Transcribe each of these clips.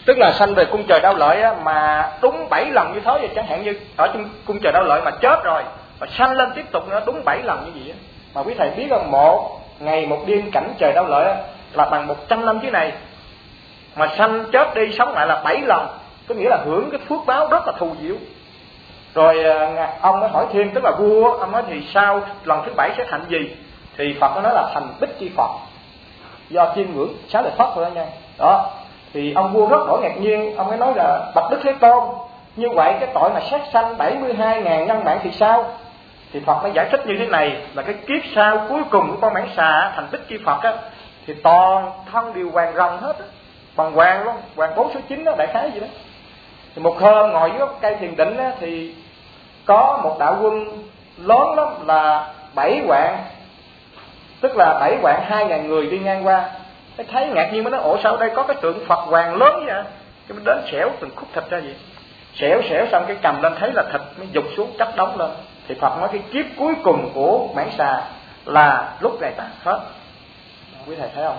Tức là sanh về cung trời Đao Lợi á, mà đúng 7 lần như thế vậy. Chẳng hạn như ở trong cung trời Đao Lợi mà chết rồi và sanh lên tiếp tục nữa đúng 7 lần như vậy á. Mà quý thầy biết không, một ngày một đêm cảnh trời Đao Lợi á, là bằng 100 năm dưới này. Mà sanh chết đi sống lại là 7 lần, có nghĩa là hưởng cái phước báo rất là thù diệu. Rồi ông mới hỏi thêm, tức là vua, ông nói thì sau lần thứ 7 sẽ thành gì? Thì Phật nó nói là thành Bích Chi Phật, do chiêm ngưỡng xá lợi Phất thôi đó nha. Đó, thì ông vua rất đổi ngạc nhiên, ông mới nói là bạch Đức Thế Tôn, như vậy cái tội mà sát sanh 72.000 nhân mạng thì sao? Thì Phật mới giải thích như thế này, là cái kiếp sau cuối cùng của con mãng xà thành Bích Chi Phật á, thì toàn thân đều hoàng rồng hết á, bằng hoàng luôn, hoàng 4 số 9 đó, đại khái gì đó. Thì một hôm ngồi dưới cây thiền định á, thì có một đạo quân lớn lắm là 7 quạng, tức là 7 quạng 2.000 người đi ngang qua. Cái thấy ngạc nhiên mới nói, ủa sao đây có cái tượng Phật hoàng lớn vậy? Cái mới đến xẻo từng khúc thịt ra vậy, xẻo xong cái cầm lên thấy là thịt, mới dục xuống chất đóng lên. Thì Phật nói cái kiếp cuối cùng của mãng xà là lúc này ta hết. Quý thầy thấy không?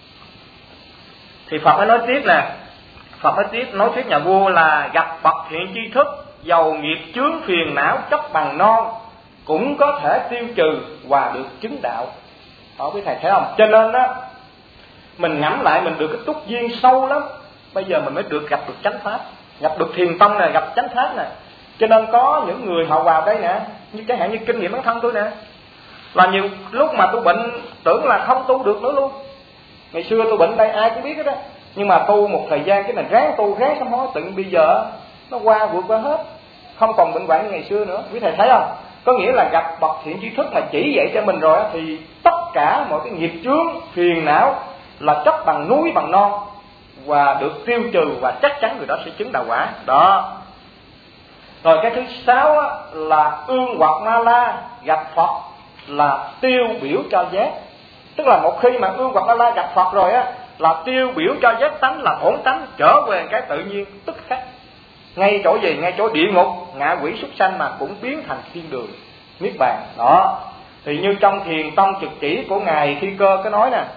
Thì Phật mới nói tiếp nè, Phật nói tiếp nhà vua là gặp bậc thiện tri thức, dầu nghiệp chướng phiền não chấp bằng non, cũng có thể tiêu trừ và được chứng đạo. Đó, quý thầy thấy không? Cho nên đó, mình ngẫm lại mình được cái túc duyên sâu lắm, bây giờ mình mới gặp được chánh pháp, gặp được thiền tông này, gặp chánh pháp này. Cho nên có những người họ vào đây nè, như chẳng hạn như kinh nghiệm bản thân tôi nè, là nhiều lúc mà tôi bệnh tưởng là không tu được nữa luôn. Ngày xưa tôi bệnh đây ai cũng biết hết đó, nhưng mà tu một thời gian cái này ráng tu ráng sám hối, tự bây giờ nó vượt qua hết, không còn bệnh hoạn như ngày xưa nữa. Quý thầy thấy không? Có nghĩa là gặp bậc thiện tri thức mà chỉ dạy cho mình rồi thì tất cả mọi cái nghiệp chướng phiền não là chấp bằng núi bằng non và được tiêu trừ, và chắc chắn người đó sẽ chứng đạo quả. Đó. Rồi cái thứ 6 là Ương Hoặc Ma La gặp Phật là tiêu biểu cho giác. Tức là một khi mà Ương Hoặc Ma La gặp Phật rồi á, là tiêu biểu cho giác tánh, là bổn tánh trở về cái tự nhiên tức khắc. Ngay chỗ gì? Ngay chỗ địa ngục, ngạ quỷ súc sanh mà cũng biến thành thiên đường, niết bàn. Đó. Thì như trong Thiền Tông Trực Chỉ của Ngài Thi Cơ có nói nè,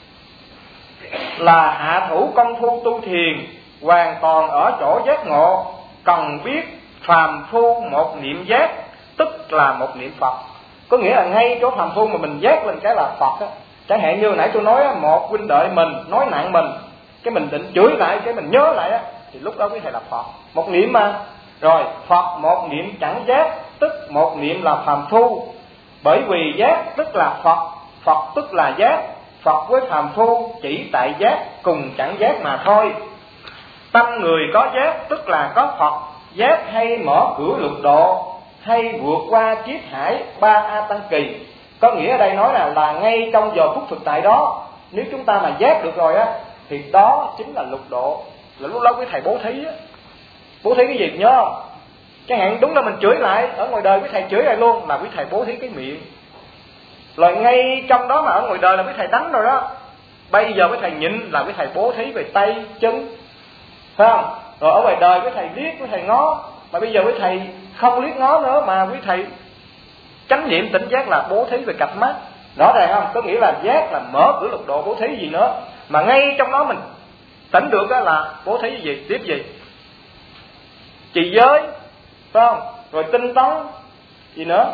là hạ thủ công phu tu thiền hoàn toàn ở chỗ giác ngộ, cần biết phàm phu một niệm giác, tức là một niệm Phật. Có nghĩa là ngay chỗ phàm phu mà mình giác lên cái là Phật á. Chẳng hạn như nãy tôi nói một huynh đệ mình nói nặng mình, cái mình định chửi lại, cái mình nhớ lại á, thì lúc đó quý thầy là Phật, một niệm mà. Rồi Phật một niệm chẳng giác, tức một niệm là phàm phu. Bởi vì giác tức là Phật, Phật tức là giác, Phật với phàm phu chỉ tại giác cùng chẳng giác mà thôi. Tâm người có giác tức là có Phật, giác hay mở cửa lục độ, hay vượt qua kiếp hải 3 A Tăng Kỳ. Có nghĩa ở đây nói là ngay trong giờ phút thực tại đó, nếu chúng ta mà giác được rồi á, thì đó chính là lục độ. Là lúc đó quý thầy bố thí á. Bố thí cái gì nhớ không? Chẳng hạn đúng là mình chửi lại, ở ngoài đời quý thầy chửi lại luôn, là quý thầy bố thí cái miệng. Rồi ngay trong đó mà ở ngoài đời là quý thầy đánh rồi đó, bây giờ quý thầy nhịn là quý thầy bố thí về tay, chân, phải không? Rồi ở ngoài đời quý thầy liếc, quý thầy ngó, mà bây giờ quý thầy không liếc ngó nữa, mà quý thầy chánh niệm tỉnh giác là bố thí về cặp mắt. Rõ ràng không? Có nghĩa là giác là mở cửa lục độ, bố thí gì nữa. Mà ngay trong đó mình tỉnh được đó là bố thí gì, tiếp gì? Trì giới, phải không? Rồi tinh tấn, gì nữa?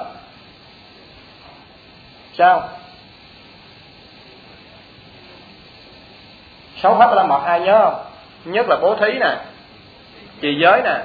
Sao? 6 pháp là mật ai nhớ không? Nhất là bố thí nè, trì giới nè,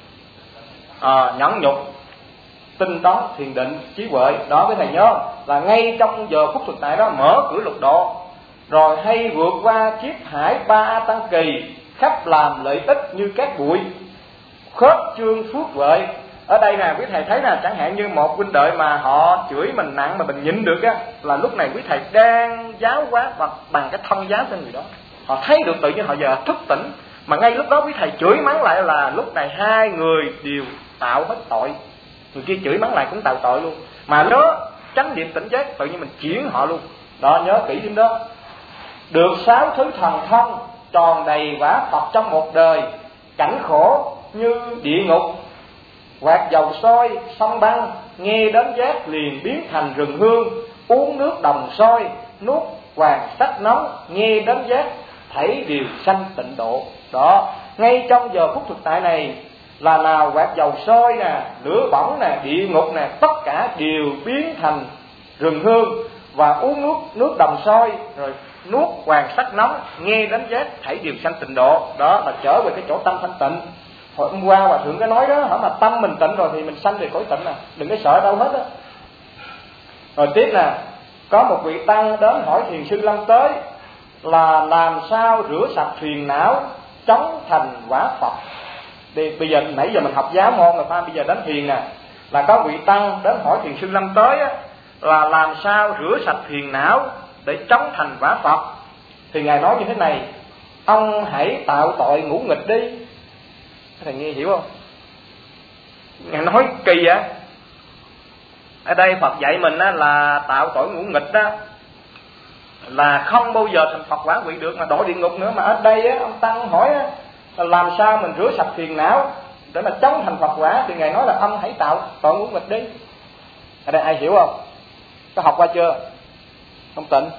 nhẫn nhục, tinh tấn, thiền định, trí huệ. Đó với thầy nhớ là ngay trong giờ phút thực tại đó mở cửa lục độ. Rồi hay vượt qua kiếp hải 3 A Tăng Kỳ, khắp làm lợi ích như các bụi, khớp trương phước huệ. Ở đây nè quý thầy thấy nè, chẳng hạn như một huynh đệ mà họ chửi mình nặng mà mình nhịn được á, là lúc này quý thầy đang giáo hóa bằng cái thông giáo cho người đó. Họ thấy được tự nhiên họ giờ thức tỉnh. Mà ngay lúc đó quý thầy chửi mắng lại là lúc này hai người đều tạo hết tội. Người kia chửi mắng lại cũng tạo tội luôn. Mà nó chánh niệm tỉnh giác tự nhiên mình chuyển họ luôn. Đó, nhớ kỹ thêm đó. Được 6 thứ thần thông, tròn đầy quả Phật trong một đời. Cảnh khổ như địa ngục, quạt dầu sôi, sông băng, nghe đến giác liền biến thành rừng hương. Uống nước đồng sôi, nuốt hoàng sắc nóng, nghe đến giác thảy đều sanh tịnh độ. Đó, ngay trong giờ phút thực tại này là nào quạt dầu sôi nè, lửa bỏng nè, địa ngục nè, tất cả đều biến thành rừng hương, và uống nước đồng sôi, rồi nuốt hoàng sắc nóng, nghe đánh giác, thảy đều sanh tịnh độ. Đó là trở về cái chỗ tâm thanh tịnh. Hồi hôm qua Hòa Thượng có nói đó, hỏi mà tâm mình tịnh rồi thì mình sanh về cõi tịnh à, đừng có sợ đâu hết á. Rồi tiếp nè, có một vị tăng đến hỏi Thiền sư Lâm Tới là làm sao rửa sạch phiền não, chống thành quả Phật. Thì bây giờ nãy giờ mình học giáo môn rồi ta, bây giờ đến thiền nè, là có vị tăng đến hỏi Thiền sư Lâm Tới á, là làm sao rửa sạch phiền não để chống thành quả Phật. Thì ngài nói như thế này: ông hãy tạo tội ngũ nghịch đi. Thầy nghe hiểu không? Ngài nói kỳ vậy. Ở đây Phật dạy mình á, là tạo tội ngũ nghịch đó là không bao giờ thành Phật quả vị được, mà đọa địa ngục nữa. Mà ở đây á, ông tăng hỏi á, là làm sao mình rửa sạch phiền não để mà chống thành Phật quả. Thì ngài nói là ông hãy tạo tội ngũ nghịch đi. Ở đây ai hiểu không? Có học qua chưa? Không tịnh.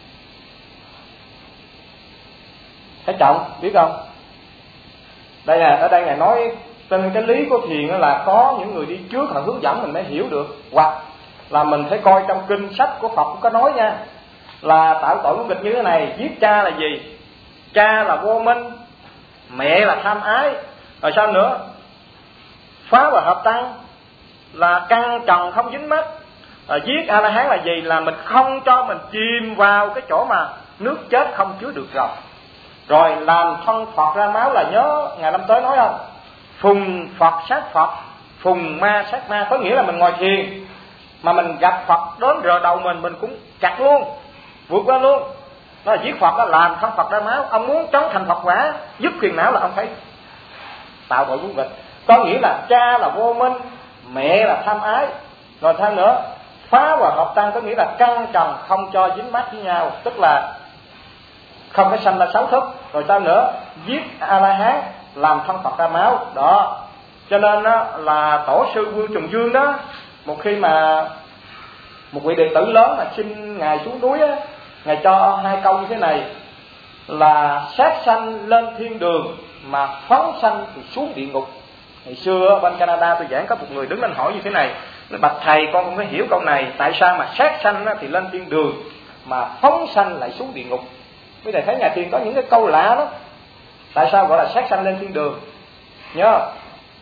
Thấy trọng biết không? Đây nè, ở đây ngài nói trên cái lý của thiền là có những người đi trước họ hướng dẫn mình mới hiểu được, hoặc là mình phải coi trong kinh sách của Phật cũng có nói nha, là tạo tội ngũ nghịch như thế này. Giết cha là gì? Cha là vô minh, mẹ là tham ái, rồi sao nữa? Phá và hợp tăng là căn trần không dính mắt. Giết A La Hán là gì? Là mình không cho mình chìm vào cái chỗ mà nước chết không chứa được rồi. Rồi làm thân Phật ra máu là nhớ Ngài Lâm Tới nói không? Phùng Phật sát Phật, phùng ma sát ma. Có nghĩa là mình ngồi thiền mà mình gặp Phật đến rờ đầu mình cũng chặt luôn, vượt qua luôn. Đó là giết Phật, đó làm thân Phật ra máu. Ông muốn chống thành Phật quả, dứt phiền não là ông phải tạo tội ngũ nghịch. Có nghĩa là cha là vô minh, mẹ là tham ái, rồi sao nữa? Phá và hợp tăng có nghĩa là căn trần không cho dính mắc với nhau, tức là không phải sanh ra sáu thức. Rồi sao nữa? Giết A La Hán, làm thân Phật ra máu. Đó, cho nên đó là tổ sư Vương Trùng Dương đó, một khi mà một vị đệ tử lớn mà xin ngài xuống núi á, ngài cho hai câu như thế này là sát sanh lên thiên đường, mà phóng sanh thì xuống địa ngục. Ngày xưa bên Canada tôi giảng có một người đứng lên hỏi như thế này: bạch thầy, con không có hiểu câu này, tại sao mà sát sanh thì lên thiên đường mà phóng sanh lại xuống địa ngục? Quý thầy thấy nhà thiền có những cái câu lạ đó. Tại sao gọi là sát sanh lên thiên đường? Nhớ không?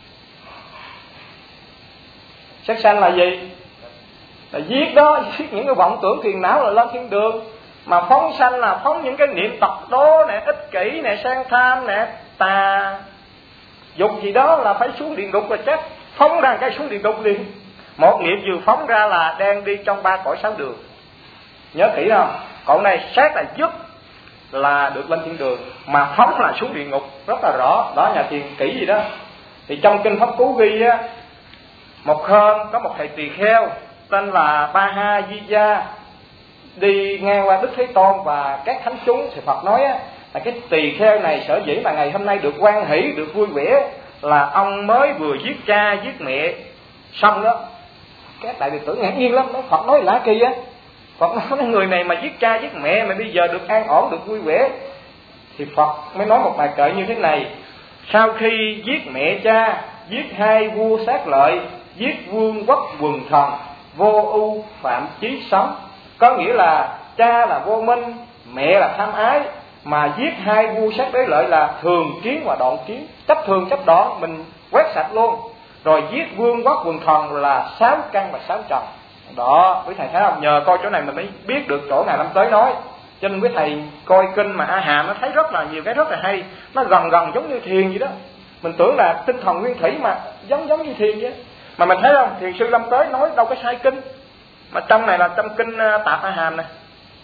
Sát sanh là gì? Là giết đó, giết những cái vọng tưởng phiền não là lên thiên đường. Mà phóng sanh là phóng những cái niệm tật đố nè, ích kỷ nè, sang tham nè, tà dục gì đó là phải xuống địa ngục. Rồi chắc phóng ra cái xuống địa ngục liền. Một nghiệp vừa phóng ra là đang đi trong ba cõi sáu đường. Nhớ kỹ không? Còn này sát là dứt là được lên thiên đường, mà phóng là xuống địa ngục, rất là rõ. Đó, nhà thiền kỹ gì đó. Thì trong kinh Pháp Cú ghi á, một hôm có một thầy tỳ kheo tên là Ba Ha Di Gia đi ngang qua Đức Thế Tôn và các thánh chúng. Thì Phật nói á, là cái tỳ kheo này sở dĩ mà ngày hôm nay được hoan hỷ, được vui vẻ là ông mới vừa giết cha giết mẹ xong đó. Các đại đệ tử ngạc nhiên lắm. Phật nói lạ kỳ á. Phật nói người này mà giết cha giết mẹ mà bây giờ được an ổn, được vui vẻ. Thì Phật mới nói một bài kệ như thế này: sau khi giết mẹ cha, giết hai vua sát lợi, giết vương quốc quần thần, vô ưu phạm chí sống. Có nghĩa là cha là vô minh, mẹ là tham ái, mà giết hai vua sát đế lợi là thường kiến và đoạn kiến, chấp thường chấp đoạn, mình quét sạch luôn. Rồi giết vương quốc quần thần là sáu căn và sáu trần. Đó, quý thầy thấy không? Nhờ coi chỗ này mình mới biết được chỗ Ngài Lâm Tới nói. Cho nên quý thầy coi kinh mà A Hàm nó thấy rất là nhiều cái rất là hay. Nó gần gần giống như thiền vậy đó. Mình tưởng là tinh thần nguyên thủy mà giống như thiền vậy. Mà mình thấy không? Thiền sư Lâm Tới nói đâu có sai kinh. Mà trong này là trong kinh Tạp A Hàm này.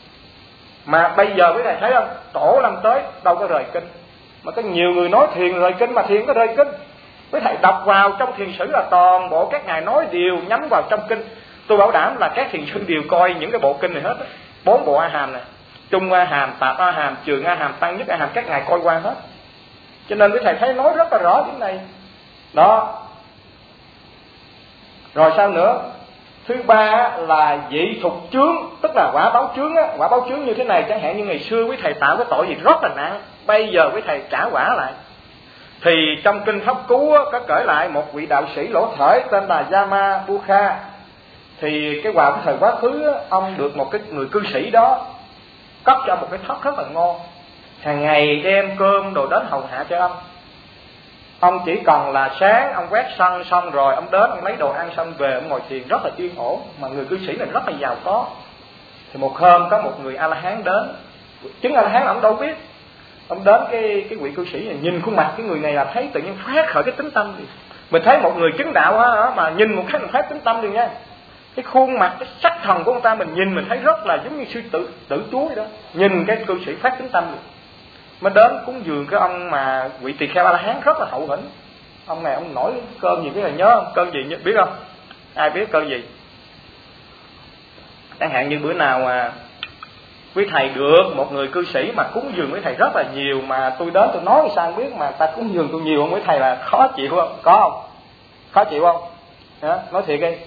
Mà bây giờ quý thầy thấy không? Tổ Lâm Tới đâu có rời kinh. Mà có nhiều người nói thiền rời kinh, mà thiền có rời kinh. Quý thầy đọc vào trong thiền sử là toàn bộ các ngài nói đều nhắm vào trong kinh. Tôi bảo đảm là các thiền sư đều coi những cái bộ kinh này hết á. 4 bộ A Hàm này, Trung A Hàm, Tạp A Hàm, Trường A Hàm, Tăng Nhất A Hàm, các ngài coi qua hết. Cho nên quý thầy thấy nói rất là rõ điểm này. Đó. Rồi sao nữa? Thứ ba là vị thục chướng, tức là quả báo chướng á. Quả báo chướng như thế này, chẳng hạn như ngày xưa quý thầy tạo cái tội gì rất là nặng, bây giờ quý thầy trả quả lại. Thì trong kinh Pháp Cú á, có kể lại một vị đạo sĩ lỗ thể tên là Yama Bukha. Thì cái quả của thời quá khứ á, ông được một cái người cư sĩ đó cấp cho một cái thất rất là ngon, hàng ngày đem cơm đồ đến hầu hạ cho ông. Ông chỉ cần là sáng ông quét sân xong rồi ông đến ông lấy đồ ăn xong về ông ngồi thiền rất là yên ổn. Mà người cư sĩ này rất là giàu có. Thì một hôm có một người A-la-hán đến, chứng A-la-hán là ông đâu biết. Ông đến cái vị cư sĩ này, nhìn khuôn mặt cái người này là thấy tự nhiên phát khởi cái tính tâm. Mình thấy một người chứng đạo á, mà nhìn một cái mình phát tính tâm liền nha. Cái khuôn mặt, cái sắc thần của ông ta mình nhìn mình thấy rất là giống như sư tử chúa vậy đó. Nhìn cái cư sĩ phát tính tâm liền. Mới đến cúng dường cái ông mà vị tỳ kheo A-la-hán rất là hậu hĩnh. Ông này ông nổi cơn gì biết là nhớ không? Cơn gì biết không? Ai biết cơn gì? Chẳng hạn như bữa nào mà quý thầy được một người cư sĩ mà cúng dường với thầy rất là nhiều, mà tôi đến tôi nói sao biết mà ta cúng dường tôi nhiều không, với thầy là khó chịu không? Có không? Khó chịu không? Đó, nói thiệt đi,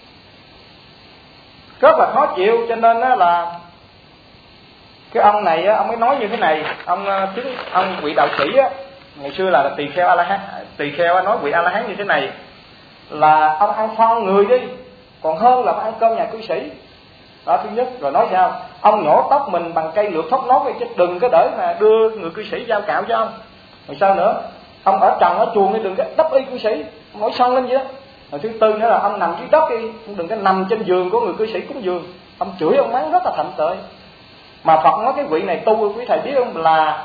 rất là khó chịu. Cho nên là cái ông này ông mới nói như thế này. Ông vị đạo sĩ á, ngày xưa là tỳ kheo A-la-hán, tỳ kheo nói vị A-la-hán như thế này là ông ăn phân người đi còn hơn là ăn cơm nhà cư sĩ. Đó, thứ nhất. Rồi nói sao? Ông nhổ tóc mình bằng cây lược thốt nốt đi, chứ đừng có để mà đưa người cư sĩ giao cạo cho ông. Rồi sao nữa? Ông ở trần ở chuồng đi, đừng có đắp y cư sĩ, nổi sân lên vậy đó. Rồi thứ tư nữa là ông nằm dưới đất đi, đừng có nằm trên giường của người cư sĩ cúng dường. Ông chửi ông mắng rất là thậm tệ. Mà Phật nói cái vị này tu, quý thầy biết không, là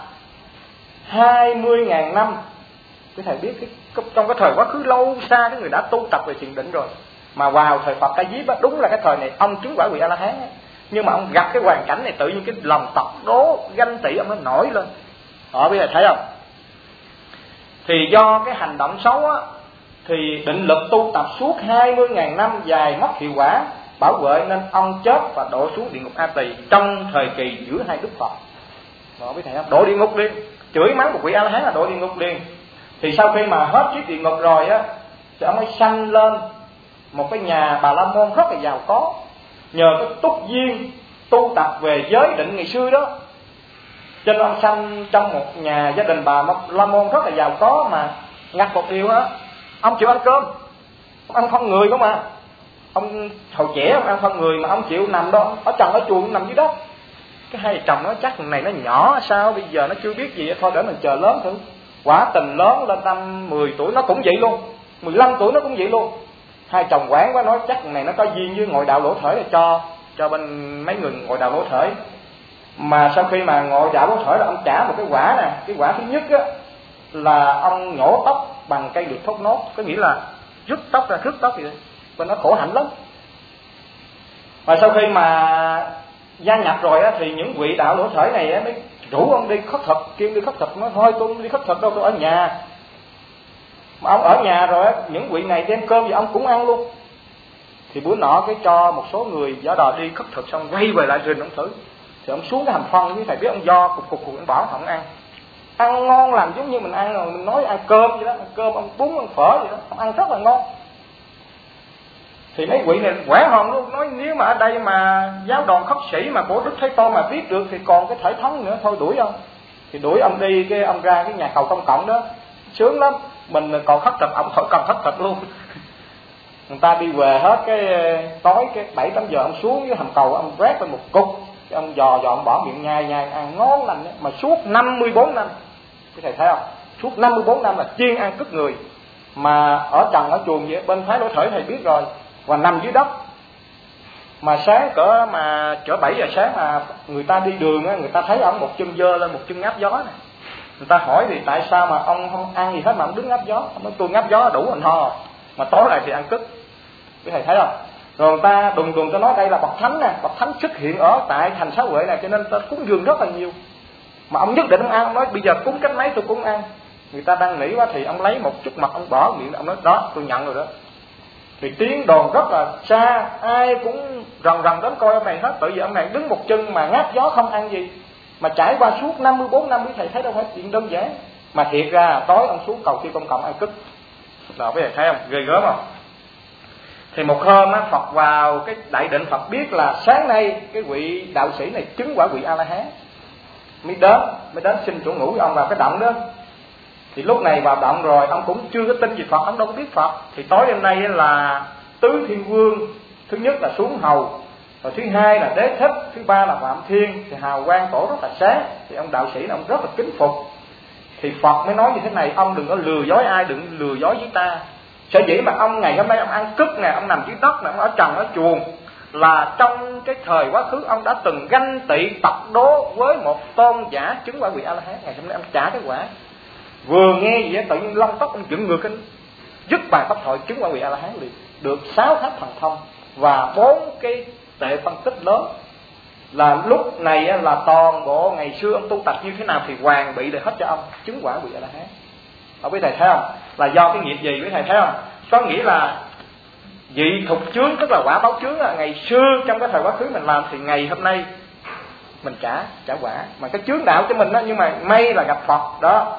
20.000 năm. Quý thầy biết trong cái thời quá khứ lâu xa cái người đã tu tập về thiền định rồi. Mà vào thời Phật Ca Diếp á, đúng là cái thời này ông chứng quả vị A-la-hán á. Nhưng mà ông gặp cái hoàn cảnh này tự nhiên cái lòng tộc đố ganh tị ông nó nổi lên. Họ bây giờ thấy không? Thì do cái hành động xấu á, thì định lực tu tập suốt 20.000 năm dài mất hiệu quả bảo vệ, nên ông chết và đổ xuống địa ngục A Tỳ trong thời kỳ giữa hai Đức Phật. Đó, biết thầy không? Đổ địa ngục liền, chửi mắng một vị A-la-hán là đổ địa ngục liền. Thì sau khi mà hết chiếc địa ngục rồi á, thì ông mới sanh lên một cái nhà Bà La Môn rất là giàu có. Nhờ cái túc duyên tu tập về giới định ngày xưa đó, cho nên ông sanh trong một nhà gia đình Bà La Môn rất là giàu có. Mà ngặt một điều á, ông chịu ăn cơm, ông ăn phân người không à. Ông hồi trẻ ông ăn phân người mà ông chịu nằm đó, ở trần ở chuồng nằm dưới đất. Cái hai chồng nó chắc thằng này nó nhỏ sao, bây giờ nó chưa biết gì, thôi để mình chờ lớn thử. Quả tình lớn lên năm 10 tuổi nó cũng vậy luôn, 15 tuổi nó cũng vậy luôn. Hai chồng quán quá nói chắc thằng này nó có duyên với ngồi đạo lỗ thể, là cho bên mấy người ngồi đạo lỗ thể. Mà sau khi mà ngồi đạo lỗ thể là ông trả một cái quả nè. Cái quả thứ nhất á là ông nhổ tóc bằng cây lược thốt nốt, có nghĩa là rút tóc ra, rút tóc vậy. Và nó khổ hạnh lắm. Và sau khi mà gia nhập rồi á, thì những vị đạo lỗ thể này á mới rủ ông đi khất thực, kêu đi khất thực. Nói thôi tôi không đi khất thực đâu, tôi ở nhà. Mà ông ở nhà rồi á, những vị này đem cơm thì ông cũng ăn luôn. Thì bữa nọ cái cho một số người giả đò đi khất thực xong quay về lại rình ông thử. Thì ông xuống cái hành phân, với thầy biết ông do cục ông bỏ không ăn. Ăn ngon làm giống như mình ăn rồi, mình nói ăn cơm vậy đó, ăn cơm, ăn bún, ăn phở vậy đó, ông ăn rất là ngon. Thì mấy vị này quẻ hồn luôn, nói nếu mà ở đây mà giáo đoàn khất sĩ mà của Đức Thế Tôn mà biết được thì còn cái thể thống nữa, thôi đuổi ông. Thì đuổi ông đi, cái ông ra cái nhà cầu công cộng đó, sướng lắm, mình còn khất thực, ông khỏi cần khất thực luôn. Người ta đi về hết cái tối cái 7-8 giờ ông xuống với hầm cầu, ông rét lên một cục, cái ông dò ông bỏ miệng nhai ăn ngon lành. Mà suốt 54 năm, cái thầy thấy không, suốt 54 năm là chuyên ăn cứt người. Mà ở trần ở chuồng vậy, bên phái lỗ thể thầy biết rồi, và nằm dưới đất. Mà sáng cỡ 7 giờ sáng mà người ta đi đường á, người ta thấy ông một chân dơ lên, một chân ngáp gió này. Người ta hỏi thì tại sao mà ông không ăn gì hết mà ông đứng ngáp gió? Ông nói tôi ngáp gió đủ mình ho, mà tối lại thì ăn cứt. Quý thầy thấy không? Rồi người ta đùng ta nói đây là bậc thánh nè, bậc thánh xuất hiện ở tại thành Xá Huệ này, cho nên ta cúng dường rất là nhiều. Mà ông nhất định ông ăn, ông nói bây giờ cúng cách mấy tôi cũng ăn. Người ta đang nỉ quá thì ông lấy một chút mật ông bỏ miệng, ông nói đó tôi nhận rồi đó. Thì tiếng đồn rất là xa, ai cũng rần đến coi ông này hết. Bởi vì ông này đứng một chân mà ngáp gió không ăn gì, mà trải qua suốt 54 năm, quý thầy thấy đâu phải chuyện đơn giản. Mà thiệt ra tối ông xuống cầu kia công cộng ăn cứt. Đó quý thầy thấy không, ghê gớm không? Thì một hôm á, Phật vào cái đại định, Phật biết là sáng nay cái vị đạo sĩ này chứng quả vị A-la-hán, mới đến xin chỗ ngủ với ông vào cái động đó. Thì lúc này vào động rồi, ông cũng chưa có tin gì Phật, ông đâu có biết Phật. Thì tối hôm nay là tứ thiên vương, thứ nhất là xuống hầu, rồi thứ hai là Đế Thích, thứ ba là Phạm Thiên. Thì hào quang tổ rất là sáng. Thì ông đạo sĩ này ông rất là kính phục. Thì Phật mới nói như thế này: ông đừng có lừa dối ai, đừng lừa dối với ta. Sở dĩ mà ông ngày hôm nay ông ăn cức nè, ông nằm dưới đất nè, ông ở trần ở chuồng, là trong cái thời quá khứ ông đã từng ganh tị tập đố với một tôn giả chứng quả vị A-la-hán. Ngày hôm nay ông trả cái quả. Vừa nghe gì đó, tự nhiên lông tóc ông dựng ngược cái dứt bài pháp thoại chứng quả vị A-la-hán liền, được 6 tháp thần thông và 4 cái tệ phân tích lớn. Là lúc này là toàn bộ ngày xưa ông tu tập như thế nào thì hoàn bị để hết cho ông chứng quả vị A-la-hán. Quý thầy thấy không? Là do cái nghiệp gì quý thầy thấy không? Có nghĩa là vị thục chướng, tức là quả báo chướng là ngày xưa trong cái thời quá khứ mình làm, thì ngày hôm nay mình trả quả. Mà cái chướng đạo cho mình đó, nhưng mà may là gặp Phật đó.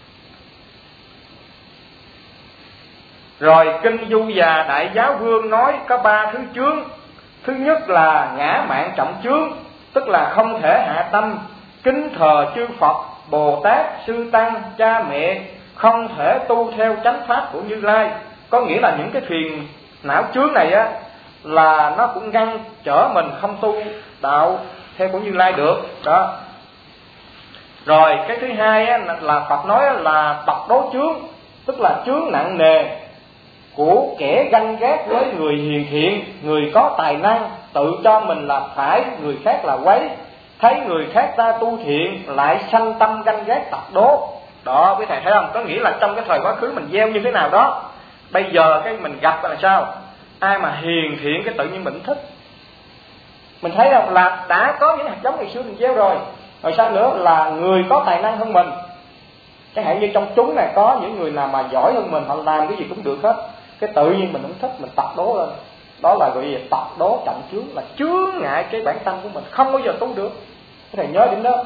Rồi kinh Du Già Đại Giáo Vương nói có 3 thứ chướng. Thứ nhất là ngã mạn trọng chướng, tức là không thể hạ tâm kính thờ chư Phật, Bồ Tát, Sư Tăng, cha mẹ, không thể tu theo chánh pháp của Như Lai. Có nghĩa là những cái phiền não chướng này á, là nó cũng ngăn trở mình không tu đạo theo của Như Lai được đó. Rồi cái thứ hai á, là Phật nói là tập đố chướng, tức là chướng nặng nề của kẻ ganh ghét với người hiền thiện, người có tài năng, tự cho mình là phải, người khác là quấy, thấy người khác ta tu thiện lại sanh tâm ganh ghét tập đố. Đó quý thầy thấy không? Có nghĩa là trong cái thời quá khứ mình gieo như thế nào đó, bây giờ cái mình gặp là sao? Ai mà hiền thiện cái tự nhiên mình thích. Mình thấy không? Là đã có những hạt giống ngày xưa mình gieo rồi. Rồi sao nữa? Là người có tài năng hơn mình. Chẳng hạn như trong chúng này có những người nào mà giỏi hơn mình, họ làm cái gì cũng được hết, cái tự nhiên mình không thích, mình tập đố lên. Đó là gọi là tập đố trọng chướng, là chướng ngại cái bản tâm của mình, không bao giờ tu được. Cái này nhớ điểm đó.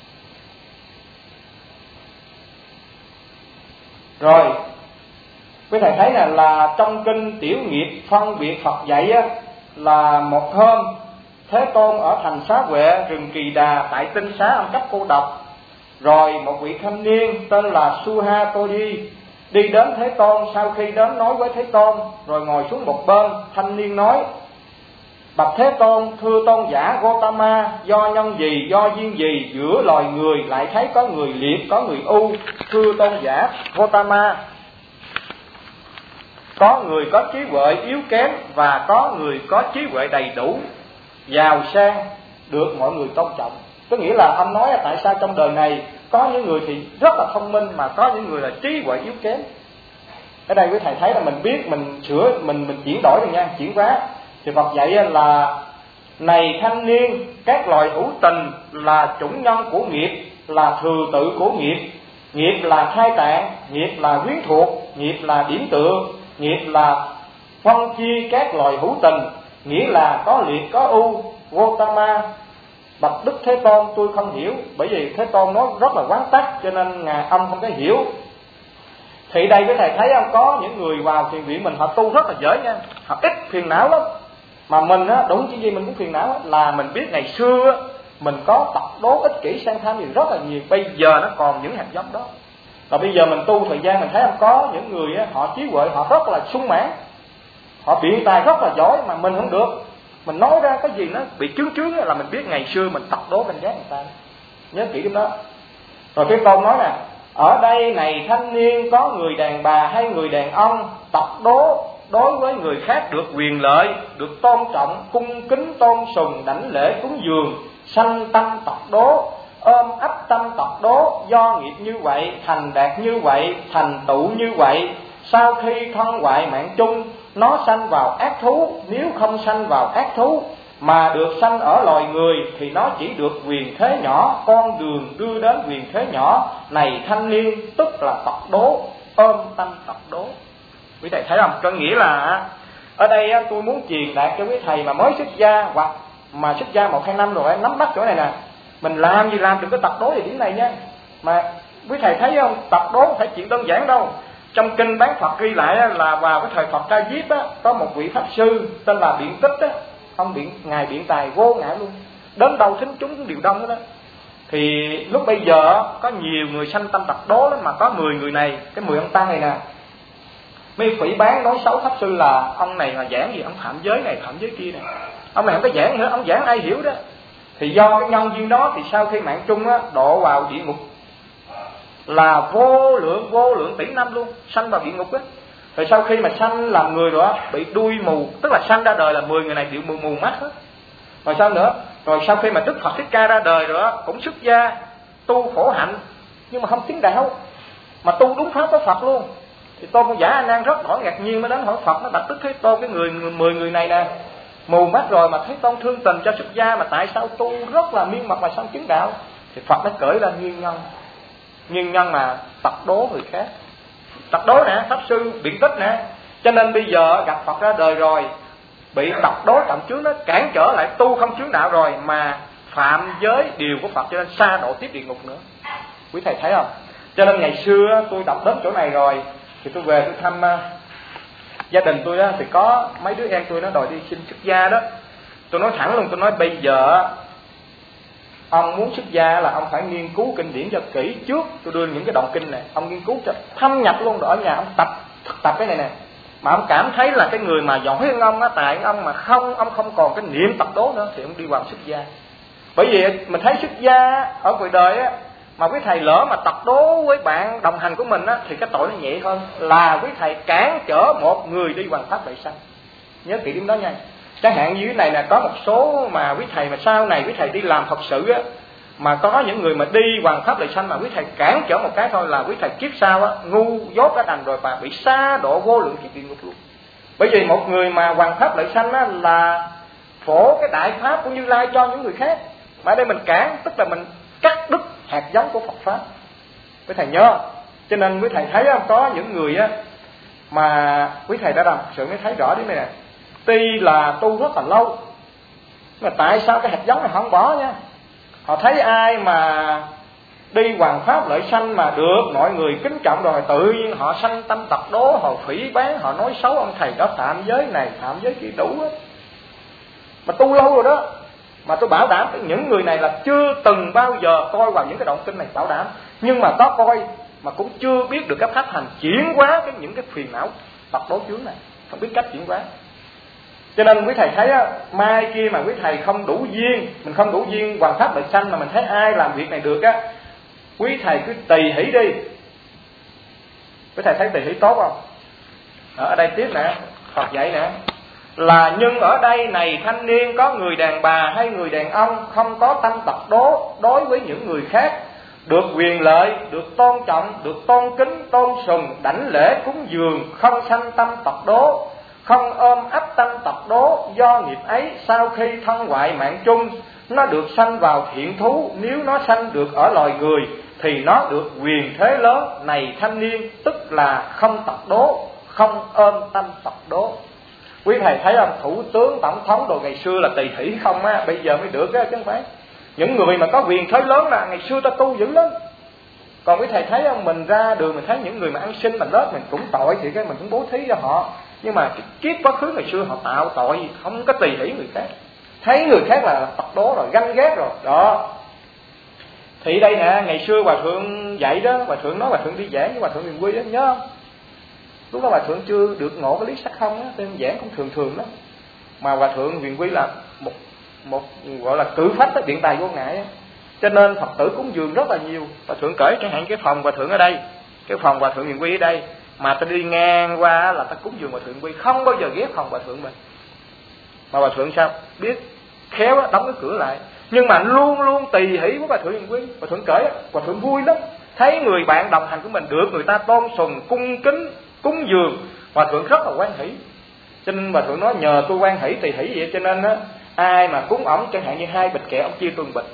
Rồi quý thầy thấy là trong kinh Tiểu Nghiệp phân biệt Phật dạy á, là một hôm Thế Tôn ở thành Xá Huệ, rừng Kỳ Đà, tại Tinh Xá ông cấp cô độc. Rồi một vị thanh niên tên là Suhatodi đi đến Thế Tôn. Sau khi đến nói với Thế Tôn rồi ngồi xuống một bên, thanh niên nói: bạch Thế Tôn, thưa tôn giả Gotama, do nhân gì, do duyên gì giữa loài người lại thấy có người liệt, có người ưu? Thưa tôn giả Gotama, có người có trí huệ yếu kém và có người có trí huệ đầy đủ, giàu sang, được mọi người tôn trọng. Có nghĩa là ông nói là tại sao trong đời này có những người thì rất là thông minh, mà có những người là trí huệ yếu kém. Ở đây quý thầy thấy là mình biết mình sửa, mình chuyển đổi rồi nha, chuyển hóa. Thì Phật dạy là: này thanh niên, các loài hữu tình là chủng nhân của nghiệp, là thừa tự của nghiệp. Nghiệp là thai tạng, nghiệp là quyến thuộc, nghiệp là điểm tựa, nghiệp là phân chia các loài hữu tình, nghĩa là có liệt có ưu. Gotama, bạch Đức Thế Tôn, tôi không hiểu. Bởi vì Thế Tôn nói rất là quán tắc, cho nên ông không có hiểu. Thì đây cái thầy thấy không, có những người vào thiền viện mình họ tu rất là dễ nha, họ ít phiền não lắm. Mà mình á, đúng chỉ gì mình cũng phiền não á, là mình biết ngày xưa á, mình có tập đố ích kỷ sang tham gì rất là nhiều. Bây giờ nó còn những hạt giống đó. Và bây giờ mình tu thời gian mình thấy không, có những người á, họ trí huệ họ rất là sung mãn, họ biện tài rất là giỏi, mà mình không được. Mình nói ra cái gì nó bị chướng là mình biết ngày xưa mình tập đố canh giác người ta. Nhớ kỹ điểm đó. Rồi cái câu nói nè: ở đây này thanh niên, có người đàn bà hay người đàn ông tập đố đối với người khác được quyền lợi, được tôn trọng, cung kính tôn sùng, đảnh lễ cúng dường, sanh tâm tập đố, ôm ấp tâm tập đố, do nghiệp như vậy, thành đạt như vậy, thành tựu như vậy. Sau khi thân hoại mạng chung, nó sanh vào ác thú. Nếu không sanh vào ác thú mà được sanh ở loài người, thì nó chỉ được quyền thế nhỏ, con đường đưa đến quyền thế nhỏ. Này thanh niên, tức là tập đố, ôm tâm tập đố. Quý thầy thấy không? Có nghĩa là ở đây tôi muốn truyền đạt cho quý thầy mà mới xuất gia, hoặc mà xuất gia 1-2 năm rồi, nắm bắt chỗ này nè. Mình làm gì làm, đừng có tập đố về điểm này nha. Mà quý thầy thấy không, tập đố không phải chuyện đơn giản đâu. Trong kinh Bán Phật ghi lại là vào cái thời Phật Ca Diếp á, có một vị pháp sư tên là Biện Tích á, ngài biện tài vô ngã luôn, đến đâu thính chúng cũng đều đông đó. Thì lúc bây giờ có nhiều người sanh tâm tật đố lắm, mà có 10 người này, cái 10 ông tăng này nè, mấy phỉ bán nói xấu pháp sư là ông này mà giảng gì ông phạm giới này phạm giới kia nè, ông này không có giảng nữa, ông giảng ai hiểu đó. Thì do cái nhân duyên đó thì sau khi mạng chung á, độ vào địa ngục là vô lượng tỷ năm luôn, sanh vào địa ngục á. Rồi sau khi mà sanh làm người rồi á, bị đuôi mù, tức là sanh ra đời là 10 người này bị mù mắt hết. Rồi sao nữa? Rồi sau khi mà Đức Phật Thích Ca ra đời rồi á, cũng xuất gia tu khổ hạnh nhưng mà không chứng đạo, mà tu đúng pháp của Phật luôn. Thì Tôn Con Giả A Nan rất đổi ngạc nhiên, mới đến hỏi Phật, nó bạch Đức Thế Tôn, cái người 10 người này nè mù mắt rồi mà Thế Tôn thương tình cho xuất gia, mà tại sao tu rất là miên mật mà sao chứng đạo? Thì Phật mới cởi ra nguyên nhân mà tật đố người khác. Tật đố nè, pháp sư Biện Tích nè, cho nên bây giờ gặp Phật ra đời rồi, bị tật đố trọng chướng nó cản trở lại tu không chứng đạo rồi, mà phạm giới điều của Phật, cho nên sa độ tiếp địa ngục nữa. Quý thầy thấy không? Cho nên ngày xưa tôi đọc đến chỗ này rồi thì tôi về tôi thăm gia đình tôi đó, thì có mấy đứa em tôi nó đòi đi xin xuất gia đó. Tôi nói thẳng luôn, tôi nói bây giờ ông muốn xuất gia là ông phải nghiên cứu kinh điển cho kỹ trước. Tôi đưa những cái đoạn kinh này, ông nghiên cứu cho thâm nhập luôn, ở nhà ông tập cái này nè. Mà ông cảm thấy là cái người mà giỏi hơn ông á, tại ông mà ông không còn cái niệm tập đố nữa thì ông đi vào xuất gia. Bởi vì mình thấy xuất gia ở ngoài đời á, mà quý thầy lỡ mà tập đố với bạn đồng hành của mình á, thì cái tội nó nhẹ hơn là quý thầy cản trở một người đi hoàn pháp lợi sanh. Nhớ kỹ điểm đó nha. Chẳng hạn như thế này là có một số mà quý thầy mà sau này quý thầy đi làm Phật sự á, mà có những người mà đi hoàn pháp lợi sanh mà quý thầy cản trở một cái thôi là quý thầy kiếp sau á ngu dốt đã đành rồi, và bị sa độ vô lượng kiếp địa ngục luôn. Bởi vì một người mà hoàn pháp lợi sanh á là phổ cái đại pháp của Như Lai cho những người khác, mà ở đây mình cản tức là mình cắt đứt hạt giống của Phật pháp. Quý thầy nhớ, cho nên quý thầy thấy không, có những người á mà quý thầy đã làm sự mới thấy rõ điểm này nè. Tuy là tu rất là lâu, mà tại sao cái hạt giống này không bỏ nha? Họ thấy ai mà đi hoàn pháp lợi sanh mà được mọi người kính trọng rồi, tự nhiên họ sanh tâm tật đố, họ phỉ báng, họ nói xấu ông thầy đó phạm giới này phạm giới kia đủ hết. Mà tu lâu rồi đó, mà tôi bảo đảm những người này là chưa từng bao giờ coi vào những cái đoạn kinh này, bảo đảm. Nhưng mà có coi mà cũng chưa biết được cái pháp hành chuyển hóa những cái phiền não tật đố chướng này, không biết cách chuyển hóa. Cho nên quý thầy thấy á, mai kia mà quý thầy không đủ duyên, mình không đủ duyên hoàn pháp lợi sanh, mà mình thấy ai làm việc này được á, quý thầy cứ tỳ hỷ đi. Quý thầy thấy tỳ hỷ tốt không? Ở đây tiếp nè, Phật dạy nè, là nhưng ở đây này thanh niên có người đàn bà hay người đàn ông không có tâm tật đố đối với những người khác, được quyền lợi, được tôn trọng, được tôn kính, tôn sùng, đảnh lễ cúng dường, không sanh tâm tật đố, không ôm ấp tâm tật đố, do nghiệp ấy sau khi thân hoại mạng chung, nó được sanh vào thiện thú. Nếu nó sanh được ở loài người thì nó được quyền thế lớn. Này thanh niên, tức là không tật đố, không ôm tâm tật đố. Quý thầy thấy không, thủ tướng tổng thống đồ ngày xưa là tỳ hỷ không á, bây giờ mới được á, chứ không phải những người mà có quyền thế lớn là ngày xưa ta tu dữ lắm. Còn quý thầy thấy không, mình ra đường mình thấy những người mà ăn xin bằng lớp mình cũng tội thì cái mình cũng bố thí cho họ, nhưng mà cái kiếp quá khứ ngày xưa họ tạo tội không có tỳ hỷ người khác, thấy người khác là tật đố rồi, ganh ghét rồi đó. Thì đây nè, ngày xưa Hòa Thượng dạy đó, Hòa Thượng nói Hòa Thượng đi giảng với Hòa Thượng Huyền Quy đó, nhớ không? Lúc đó Hòa Thượng chưa được ngộ cái lý sắc không á, nên giảng cũng thường lắm. Mà Hòa Thượng Huyền Quy là một gọi là cử phách đó, điện tài vô ngại á. Cho nên Phật tử cúng dường rất là nhiều. Hòa Thượng kể chẳng hạn cái phòng Hòa Thượng ở đây, cái phòng Hòa Thượng Huyền Quy ở đây, mà ta đi ngang qua là ta cúng dường Hòa Thượng Quy, không bao giờ ghét phòng Hòa Thượng mình. Mà Hòa Thượng sao? Biết khéo đóng cái cửa lại, nhưng mà luôn luôn tỳ hỷ với Hòa Thượng Huyền Quy. Hòa Thượng kể, Hòa Thượng vui lắm, thấy người bạn đồng hành của mình được người ta tôn sùng, cung kính, cúng dường, Hòa Thượng rất là hoan hỷ. Cho nên Hòa Thượng nói nhờ tôi hoan hỷ tỳ hỷ vậy, cho nên á, ai mà cúng ổng chẳng hạn như 2 bịch kẹo, ông chia tôi 1 bịch.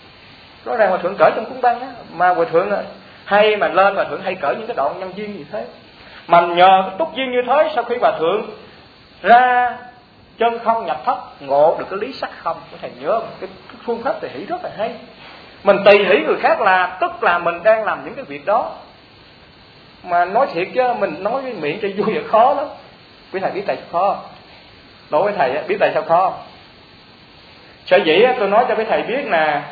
Rõ ràng Hòa Thượng cởi trong cúng băng á, mà Hòa Thượng hay mà lên Hòa Thượng hay cởi những cái đoạn nhân duyên như thế. Mà nhờ cái túc duyên như thế, sau khi Hòa Thượng ra chân không nhập thất, ngộ được cái lý sắc không. Các thầy nhớ cái phương pháp tỳ hỷ rất là hay. Mình tỳ hỷ người khác là tức là mình đang làm những cái việc đó. Mà nói thiệt chứ mình nói với miệng cho vui là khó lắm. Quý thầy biết tại sao khó? Đối với thầy biết tại sao khó? Sở dĩ tôi nói cho quý thầy biết là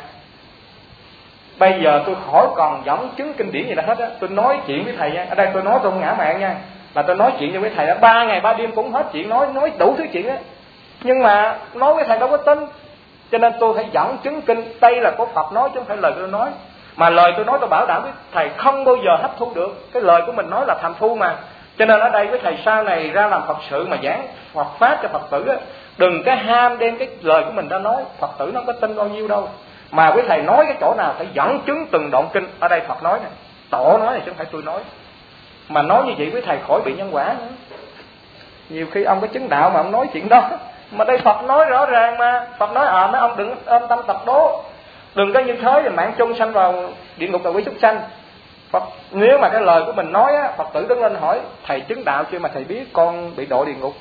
bây giờ tôi khỏi còn dẫn chứng kinh điển gì đâu hết á. Tôi nói chuyện với thầy nha. Ở đây tôi nói tôi không ngã mạn nha. Là tôi nói chuyện với thầy đã 3 ngày 3 đêm cũng hết chuyện, nói đủ thứ chuyện á. Nhưng mà nói với thầy đâu có tin. Cho nên tôi phải dẫn chứng kinh. Đây là của Phật nói chứ không phải lời tôi nói. Mà lời tôi nói tôi bảo đảm với thầy không bao giờ hấp thu được. Cái lời của mình nói là thầm thu mà. Cho nên ở đây với thầy sau này ra làm Phật sự mà giảng Phật pháp cho Phật tử á, đừng cái ham đem cái lời của mình ra nói. Phật tử nó có tin bao nhiêu đâu. Mà quý thầy nói cái chỗ nào phải dẫn chứng từng đoạn kinh. Ở đây Phật nói nè, Tổ nói này chứ không phải tôi nói. Mà nói như vậy quý thầy khỏi bị nhân quả nữa. Nhiều khi ông có chứng đạo mà ông nói chuyện đó. Mà đây Phật nói rõ ràng mà. Phật nói mấy ông đừng ôm tâm tập đố. Đừng có như thế rồi mạng chung sanh vào địa ngục là quý súc sanh. Phật, nếu mà cái lời của mình nói á, Phật tử đứng lên hỏi thầy chứng đạo chưa mà thầy biết con bị độ địa ngục.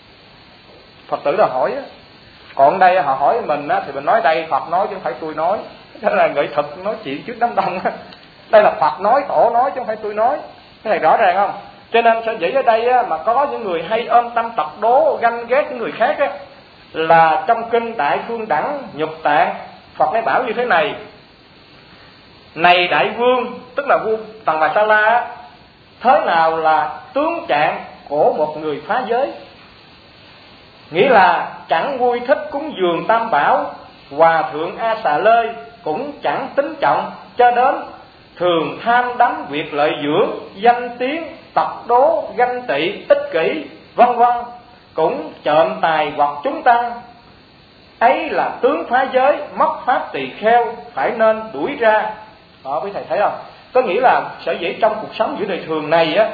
Phật tử là hỏi á. Còn đây họ hỏi mình á, thì mình nói đây Phật nói chứ không phải tôi nói. Đó là nghệ thuật nói chuyện trước đám đông á. Đây là Phật nói, Tổ nói chứ không phải tôi nói. Cái này rõ ràng không? Cho nên sở dĩ ở đây á, mà có những người hay ôm tâm tập đố ganh ghét những người khác á, là trong kinh Đại Phương Đẳng Nhục Tạng Phật mới bảo như thế này: này đại vương, tức là vua Tần Bà Sa La á, thế nào là tướng trạng của một người phá giới? Nghĩa là chẳng vui thích cúng dường tam bảo, hòa thượng A Xà Lê cũng chẳng tính trọng, cho đến thường tham đắm việc lợi dưỡng, danh tiếng, tập đố, ganh tị, ích kỷ, vân vân, cũng trộm tài hoặc chúng tăng. Ấy là tướng phá giới, mất pháp tỳ kheo, phải nên đuổi ra. Đó, quý thầy thấy không? Có nghĩa là sở dĩ trong cuộc sống giữa đời thường này á,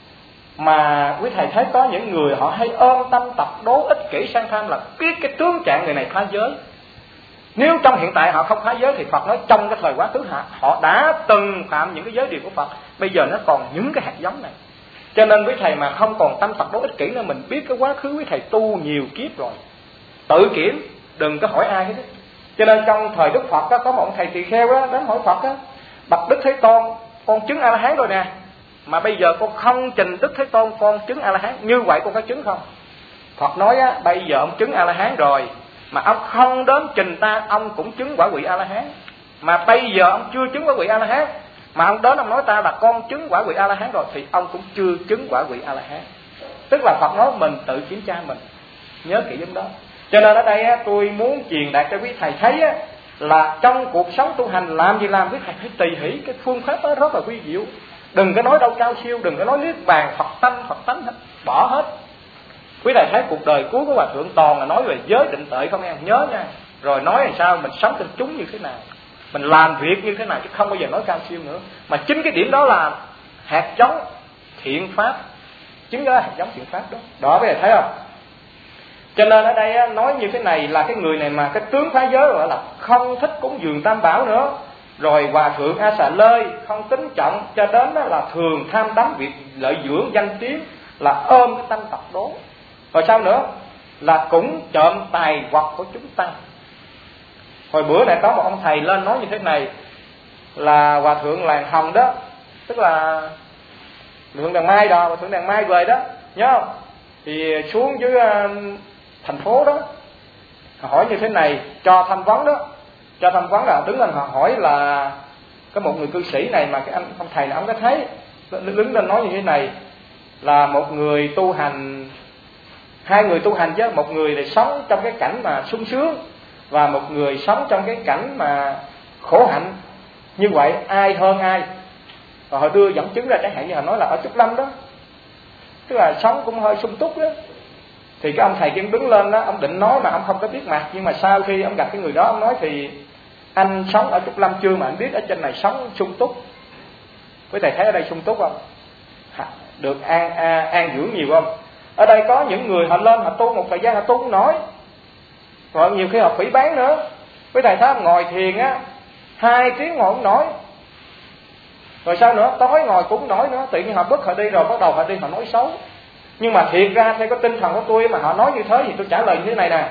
mà quý thầy thấy có những người họ hay ôm tâm tập đố ích kỷ sang tham, là biết cái tướng trạng người này phá giới. Nếu trong hiện tại họ không phá giới thì Phật nói trong cái thời quá khứ họ đã từng phạm những cái giới điều của Phật. Bây giờ nó còn những cái hạt giống này. Cho nên quý thầy mà không còn tâm tập đố ích kỷ nữa, mình biết cái quá khứ quý thầy tu nhiều kiếp rồi, tự kiểm, đừng có hỏi ai hết. Cho nên trong thời Đức Phật đó, có một thầy tỳ kheo đó đến hỏi Phật đó: bạch Đức Thế Tôn, con chứng A La Hán rồi nè, mà bây giờ con không trình Đức Thế Tôn, con chứng A La Hán, như vậy con có chứng không? Phật nói á, bây giờ ông chứng A La Hán rồi, mà ông không đến trình ta, ông cũng chứng quả vị A La Hán. Mà bây giờ ông chưa chứng quả vị A La Hán, mà ông đến ông nói ta là con chứng quả vị A La Hán rồi, thì ông cũng chưa chứng quả vị A La Hán. Tức là Phật nói mình tự kiểm tra mình, nhớ kỹ giống đó. Cho nên ở đây á, tôi muốn truyền đạt cho quý thầy thấy á, là trong cuộc sống tu hành làm gì làm, quý thầy phải tùy hỷ cái phương pháp đó rất là quý diệu. Đừng có nói đâu cao siêu, đừng có nói niết bàn Phật tánh hết, bỏ hết. Quý thầy thấy cuộc đời cuối của Hòa Thượng toàn là nói về giới định tuệ không em, nhớ nha. Rồi nói làm sao mình sống cho chúng như thế nào, mình làm việc như thế nào, chứ không bao giờ nói cao siêu nữa. Mà chính cái điểm đó là hạt giống thiện pháp, chính đó là hạt giống thiện pháp đó. Đó quý thầy thấy không? Cho nên ở đây nói như thế này là cái người này mà cái tướng phá giới gọi là không thích cúng dường tam bảo nữa. Rồi Hòa Thượng A Xà Lê không tính trọng, cho đến là thường tham đắm việc lợi dưỡng danh tiếng, là ôm cái tâm tập đố. Rồi sao nữa? Là cũng trộm tài vật của chúng tăng. Hồi bữa này có một ông thầy lên nói như thế này, là Hòa Thượng Làng Hồng đó, tức là Hòa Thượng Đàn Mai đó, Hòa Thượng Đàn Mai về đó, nhớ không? Thì xuống dưới thành phố đó, hỏi như thế này, cho tham vấn đó. Cho tham vấn là đứng lên họ hỏi là có một người cư sĩ này, mà cái ông thầy này ông có thấy, đứng lên nói như thế này, là một người tu hành, hai người tu hành chứ, một người thì sống trong cái cảnh mà sung sướng, và một người sống trong cái cảnh mà khổ hạnh. Như vậy ai hơn ai? Và họ đưa dẫn chứng ra, chẳng hạn như họ nói là ở Trúc Lâm đó, tức là sống cũng hơi sung túc đó. Thì cái ông thầy kia đứng lên đó, ông định nói mà ông không có biết mặt, nhưng mà sau khi ông gặp cái người đó, ông nói thì anh sống ở Trúc Lâm chưa mà anh biết ở trên này sống sung túc. Quý thầy thấy ở đây sung túc không? Được an dưỡng nhiều không? Ở đây có những người họ lên họ tu một thời gian họ tu không nổi, rồi nhiều khi họ phỉ báng nữa. Quý thầy thấy ngồi thiền á 2 tiếng ngồi không nổi, rồi sao nữa, tối ngồi cũng nổi nữa. Tự nhiên họ bước họ đi, rồi bắt đầu họ đi họ nói xấu. Nhưng mà thiệt ra theo cái tinh thần của tôi mà họ nói như thế, thì tôi trả lời như thế này nè,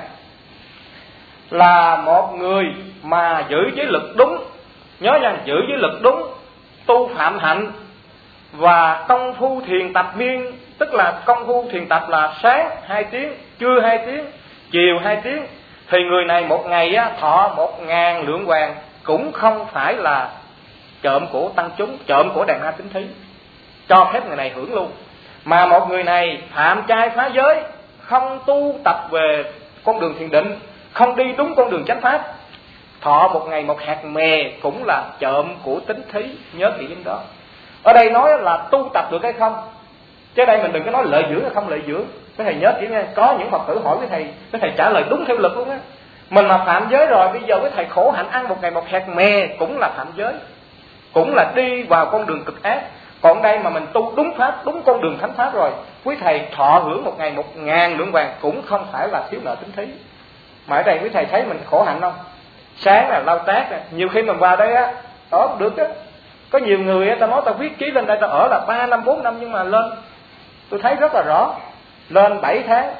là một người mà giữ giới lực đúng, nhớ nha, giữ giới lực đúng, tu phạm hạnh, và công phu thiền tập viên, tức là công phu thiền tập là sáng 2 tiếng, trưa 2 tiếng, chiều 2 tiếng, thì người này một ngày thọ 1.000 lượng hoàng, cũng không phải là trộm của tăng chúng, trộm của đàn na tính thí, cho phép người này hưởng luôn. Mà một người này phạm trai phá giới, không tu tập về con đường thiền định, không đi đúng con đường chánh pháp, thọ một ngày một hạt mè, cũng là trộm của tính thí. Nhớ kỹ điểm đó. Ở đây nói là tu tập được hay không, chứ đây mình đừng có nói lợi dưỡng hay không lợi dưỡng. Các thầy nhớ kỹ nha, có những Phật tử hỏi với thầy trả lời đúng theo lực luôn á. Mình mà phạm giới rồi, bây giờ với thầy khổ hạnh ăn một ngày một hạt mè cũng là phạm giới, cũng là đi vào con đường cực ác. Còn đây mà mình tu đúng pháp, đúng con đường thánh pháp rồi, quý thầy thọ hưởng một ngày 1.000 lượng vàng cũng không phải là thiếu nợ tính thí. Mà ở đây quý thầy thấy mình khổ hạnh không? Sáng là lau tác nè, nhiều khi mình vào đây ở không được á. Có nhiều người ta nói ta viết ký lên đây, ta ở là 3 năm 4 năm, nhưng mà lên tôi thấy rất là rõ, lên 7 tháng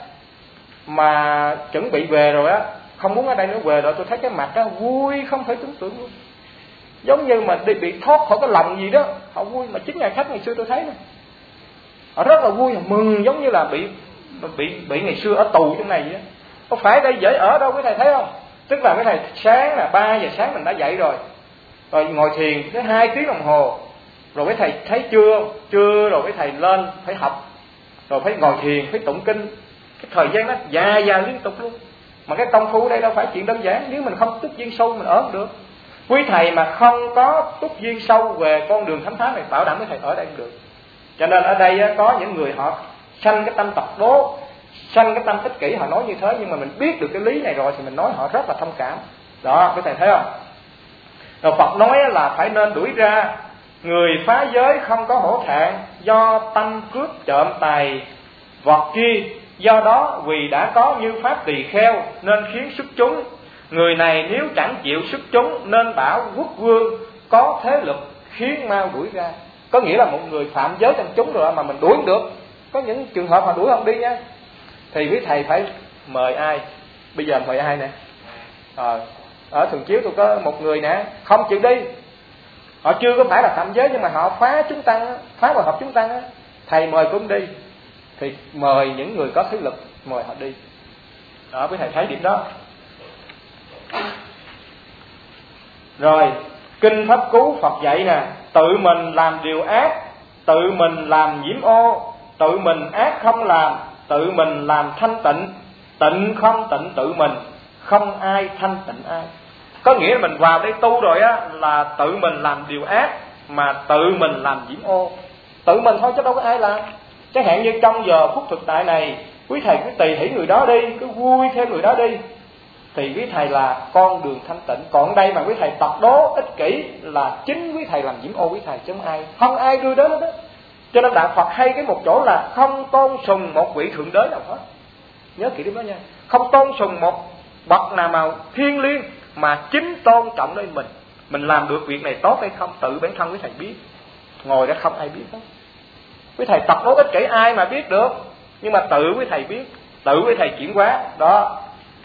mà chuẩn bị về rồi không muốn ở đây nữa, về rồi tôi thấy cái mặt vui không thể tưởng tượng luôn, giống như mà bị thoát khỏi cái lòng gì đó. Họ vui, mà chính ngày khách ngày xưa tôi thấy nè, họ rất là vui, mừng, giống như là bị ngày xưa ở tù trong này vậy. Có phải đây dễ ở đâu, quý thầy thấy không? Tức là cái thầy sáng là 3 giờ sáng mình đã dậy rồi ngồi thiền tới 2 tiếng đồng hồ, rồi cái thầy thấy trưa rồi cái thầy lên phải học, rồi phải ngồi thiền, phải tụng kinh, cái thời gian đó dài liên tục luôn. Mà cái công phu đây đâu phải chuyện đơn giản, nếu mình không túc duyên sâu mình ở không được. Quý thầy mà không có túc duyên sâu về con đường thánh pháp này, bảo đảm cái thầy ở đây không được. Cho nên ở đây có những người họ sanh cái tâm tập đố, sanh cái tâm ích kỷ, họ nói như thế, nhưng mà mình biết được cái lý này rồi thì mình nói họ rất là thông cảm. Đó, quý thầy thấy không? Rồi Phật nói là phải nên đuổi ra người phá giới không có hổ thẹn, do tâm cướp trộm tài vật kia, do đó vì đã có như pháp tỳ kheo nên khiến xuất chúng. Người này nếu chẳng chịu xuất chúng nên bảo quốc vương có thế lực khiến mau đuổi ra. Có nghĩa là một người phạm giới trong chúng rồi mà mình đuổi không được. Có những trường hợp họ đuổi không đi nha, thì quý thầy phải mời ai? Bây giờ mời ai nè? Ở Thường Chiếu tôi có một người nè, không chịu đi. Họ chưa có phải là phạm giới, nhưng mà họ phá chúng tăng, phá vào hợp chúng tăng. Thầy mời cũng đi, thì mời những người có thế lực, mời họ đi. Đó, quý thầy thấy điểm đó. Rồi kinh Pháp Cú Phật dạy nè, tự mình làm điều ác, tự mình làm nhiễm ô, tự mình ác không làm, tự mình làm thanh tịnh, tịnh không tịnh tự mình, không ai thanh tịnh ai. Có nghĩa là mình vào đây tu rồi là tự mình làm điều ác, mà tự mình làm nhiễm ô, tự mình thôi chứ đâu có ai làm. Chẳng hạn như trong giờ phút thực tại này, quý thầy cứ tùy hỷ người đó đi, cứ vui theo người đó đi, thì quý thầy là con đường thanh tịnh. Còn đây mà quý thầy tập đố ích kỷ là chính quý thầy làm nhiễm ô quý thầy, chứ không ai đưa đến đó. Cho nên Đạo Phật hay cái một chỗ là không tôn sùng một vị thượng đế nào hết. Nhớ kỹ điểm đó nha, không tôn sùng một bậc nào mà thiêng liêng, mà chính tôn trọng nơi mình. Mình làm được việc này tốt hay không, tự bản thân quý thầy biết, ngồi đó không ai biết hết. Quý thầy tập đố ích kỷ ai mà biết được, nhưng mà tự quý thầy biết, tự quý thầy chuyển hóa đó.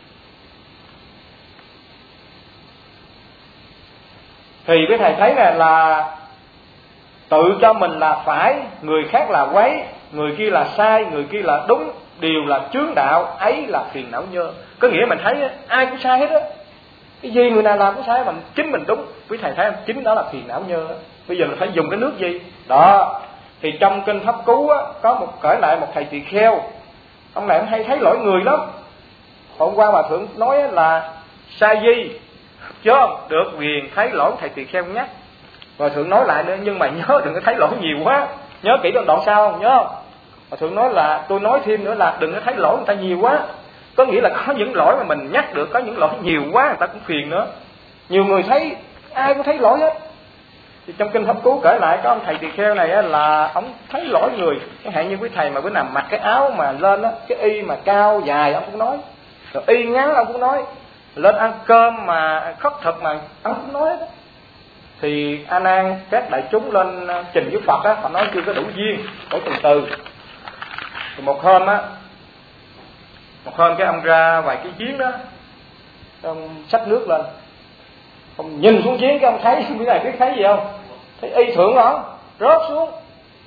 Thì quý thầy thấy là tự cho mình là phải, người khác là quấy, người kia là sai, người kia là đúng, đều là chướng đạo, ấy là phiền não nhơ. Có nghĩa mình thấy ai cũng sai hết á, cái gì người nào làm cũng sai mà chính mình đúng. Quý thầy thấy không? Chính đó là phiền não nhơ. Bây giờ mình phải dùng cái nước gì đó. Thì trong kinh Pháp Cú có một kể lại một thầy tỳ kheo, ông này ông hay thấy lỗi người lắm. Hôm qua Hòa Thượng nói là sai gì chứ được quyền thấy lỗi thầy tỳ kheo nhắc. Hòa Thượng nói lại nữa, nhưng mà nhớ đừng có thấy lỗi nhiều quá. Nhớ kỹ đoạn sau không? Nhớ không? Hòa Thượng nói là tôi nói thêm nữa là đừng có thấy lỗi người ta nhiều quá. Có nghĩa là có những lỗi mà mình nhắc được, có những lỗi nhiều quá người ta cũng phiền nữa. Nhiều người thấy, ai cũng thấy lỗi hết. Thì trong kinh Pháp Cú kể lại có ông thầy tỳ kheo này là ông thấy lỗi người. Chẳng hạn như quý thầy mà bữa nào mặc cái áo mà lên cái y mà cao dài ông cũng nói, rồi y ngắn ông cũng nói, lên ăn cơm mà khất thực mà ông cũng nói đó. Thì A Nan các đại chúng lên trình với Phật họ nói chưa có đủ duyên, phải từ từ. Thì một hôm cái ông ra vài cái giếng đó, ông xách nước lên, ông nhìn xuống giếng cái ông thấy, cái này biết thấy gì không? Thấy y thượng không? Rớt xuống.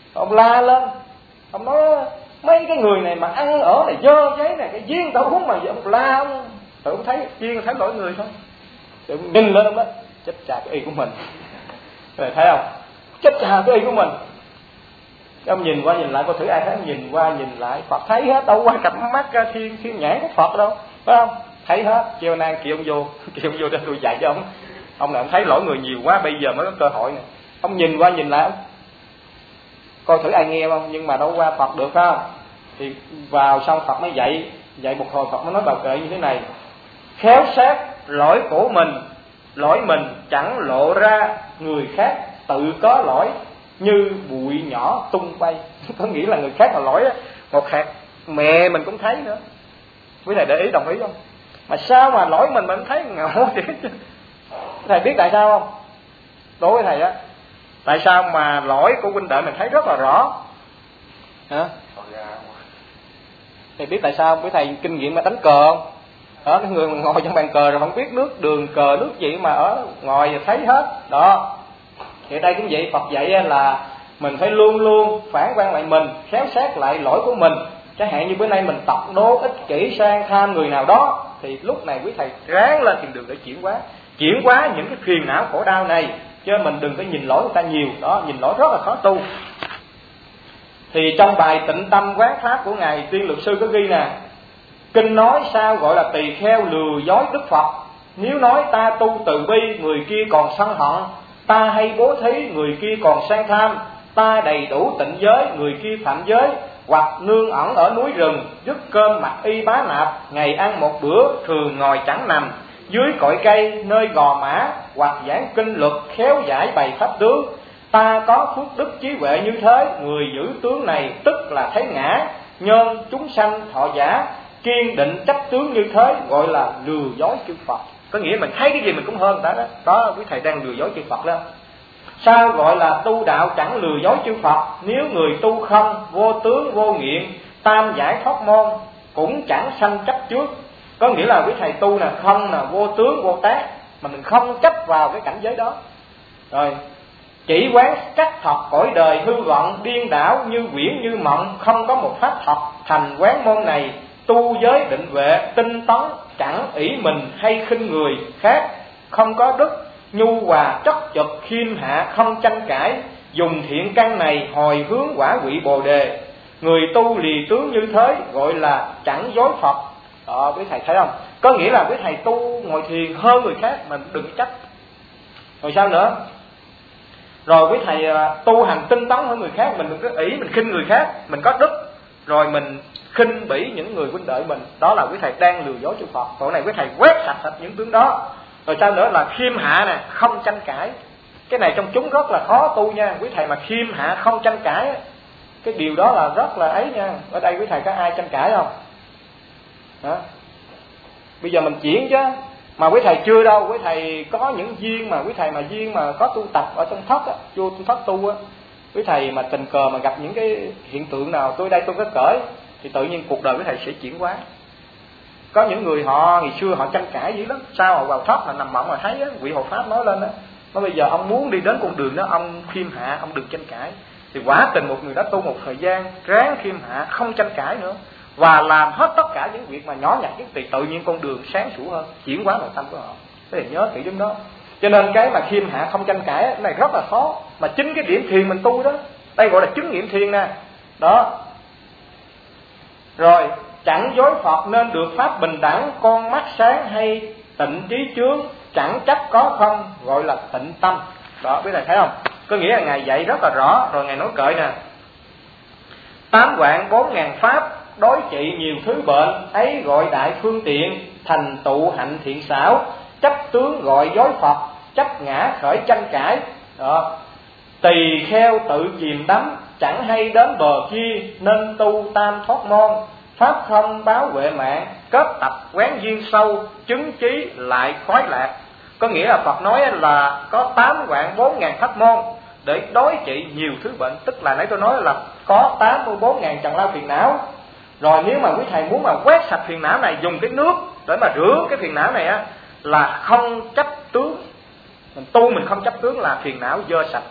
Ông la lên, ông nói mấy cái người này mà ăn ở này dơ giấy này, cái viên tao uống mà giờ ông la ông. Tự ông thấy viên thấy lỗi người thôi. Thì ông nhìn lên ông đó, chết cha cái y của mình. Rồi thấy không? Chết cha cái y của mình. Cái ông nhìn qua nhìn lại, coi thử ai thấy ông nhìn qua nhìn lại, Phật thấy hết, đâu qua cặp mắt thiên nhãn của Phật đâu, phải không? Thấy hết. Chiều nay kêu ông vô để tôi dạy cho ông. Ông này ông thấy lỗi người nhiều quá, bây giờ mới có cơ hội nè. Ông nhìn qua nhìn lại, ông coi thử ai nghe không, nhưng mà đâu qua Phật được, phải không? Thì vào xong Phật mới dạy một hồi, Phật mới nói bài kệ như thế này: khéo xét lỗi của mình, lỗi mình chẳng lộ ra, người khác tự có lỗi như bụi nhỏ tung bay. Có nghĩa là người khác là lỗi đó, một hạt mẹ mình cũng thấy nữa. Quý thầy để ý, đồng ý không? Mà sao mà lỗi mình thấy ngộ vậy? Thầy biết tại sao không? Đối với thầy á, tại sao mà lỗi của huynh đệ mình thấy rất là rõ hả? Thầy biết tại sao? Với thầy kinh nghiệm mà đánh cờ không? Đó, cái người mà ngồi trong bàn cờ rồi không biết nước đường cờ nước gì mà ở ngồi thấy hết đó. Thì đây cũng vậy, Phật dạy là mình phải luôn luôn phản quan lại mình, khéo xét lại lỗi của mình. Chẳng hạn như bữa nay mình tập đố ích kỷ sang tham người nào đó, thì lúc này quý thầy ráng lên tìm đường để chuyển hóa những cái phiền não khổ đau này, chứ mình đừng có nhìn lỗi người ta nhiều đó, nhìn lỗi rất là khó tu. Thì trong bài Tịnh Tâm Quán Pháp của ngài Tuyên Luật Sư có ghi nè: kinh nói sao gọi là tỳ kheo lừa dối Đức Phật. Nếu nói ta tu từ bi, người kia còn sân hận; ta hay bố thí, người kia còn sang tham; ta đầy đủ tịnh giới, người kia phạm giới; hoặc nương ẩn ở núi rừng, dứt cơm mặc y bá nạp, ngày ăn một bữa, thường ngồi chẳng nằm dưới cội cây nơi gò mã; hoặc giảng kinh luật, khéo giải bày pháp tướng. Ta có phước đức trí huệ như thế, người giữ tướng này tức là thấy ngã; nhân chúng sanh thọ giả, kiên định chấp tướng như thế, gọi là lừa dối chư Phật. Có nghĩa mình thấy cái gì mình cũng hơn người ta đó. Đó, quý thầy đang lừa dối chư Phật đó. Sao gọi là tu đạo chẳng lừa dối chư Phật? Nếu người tu không, vô tướng vô nghiện, tam giải thoát môn, cũng chẳng sanh chấp trước. Có nghĩa là quý thầy tu là không, là vô tướng vô tác, mà mình không chấp vào cái cảnh giới đó. Rồi chỉ quán chắc thật cõi đời hư vọng, điên đảo như quyển như mộng, không có một pháp thật thành quán môn này. Tu giới định vệ, tinh tấn, chẳng ỷ mình hay khinh người khác, không có đức, nhu hòa chất chật, khiêm hạ, không tranh cãi. Dùng thiện căn này hồi hướng quả vị Bồ đề. Người tu lì tướng như thế, gọi là chẳng dối Phật. Đó, quý thầy thấy không? Có nghĩa là quý thầy tu ngồi thiền hơn người khác, mình đừng trách. Rồi sao nữa? Rồi quý thầy tu hành tinh tấn hơn người khác, mình đừng có ỷ mình khinh người khác, mình có đức, rồi mình khinh bỉ những người huynh đệ mình. Đó là quý thầy đang lừa dối chư Phật. Còn này quý thầy quét sạch những tướng đó. Rồi sao nữa? Là khiêm hạ nè, không tranh cãi. Cái này trong chúng rất là khó tu nha. Quý thầy mà khiêm hạ không tranh cãi, cái điều đó là rất là ấy nha. Ở đây quý thầy có ai tranh cãi không? Đó. Bây giờ mình chuyển chứ. Mà quý thầy chưa đâu. Quý thầy có những duyên mà quý thầy mà duyên mà có tu tập ở trong thất á, vô trong thất tu á, quý thầy mà tình cờ mà gặp những cái hiện tượng nào tôi đây tôi có cởi, thì tự nhiên cuộc đời quý thầy sẽ chuyển hóa. Có những người họ ngày xưa họ tranh cãi dữ lắm, sao họ vào thất là nằm mộng mà thấy á, vị hộ pháp nói lên đó, nói bây giờ ông muốn đi đến con đường đó, ông khiêm hạ, ông đừng tranh cãi. Thì quả tình một người đã tu một thời gian, ráng khiêm hạ, không tranh cãi nữa, và làm hết tất cả những việc mà nhỏ nhặt nhất, thì tự nhiên con đường sáng sủa hơn, chuyển hóa nội tâm của họ. Thế thì nhớ kỹ chúng đó. Cho nên cái mà khiêm hạ không tranh cãi cái này rất là khó. Mà chính cái điểm thiền mình tu đó, đây gọi là chứng nghiệm thiền nè. Đó. Rồi chẳng dối Phật nên được pháp bình đẳng, con mắt sáng hay tịnh trí chướng, chẳng trách có không, gọi là tịnh tâm. Đó, biết thầy thấy không? Có nghĩa là ngài dạy rất là rõ. Rồi ngài nói cợi nè: 8 vạn 4.000 pháp, đối trị nhiều thứ bệnh, ấy gọi đại phương tiện, thành tụ hạnh thiện xảo. Chấp tướng gọi dối Phật, chấp ngã khởi tranh cãi. Đó. Tỳ kheo tự chìm đắm, chẳng hay đến bờ kia, nên tu tam thoát môn. Pháp không báo huệ mạng, kết tập quán duyên sâu, chứng trí lại khoái lạc. Có nghĩa là Phật nói là có 8 vạn 4.000 pháp môn để đối trị nhiều thứ bệnh. Tức là nãy tôi nói là có 84.000 trần lao phiền não. Rồi nếu mà quý thầy muốn mà quét sạch phiền não này, dùng cái nước để mà rửa cái phiền não này á, là không chấp tướng. Mình tu mình không chấp tướng là phiền não dơ sạch.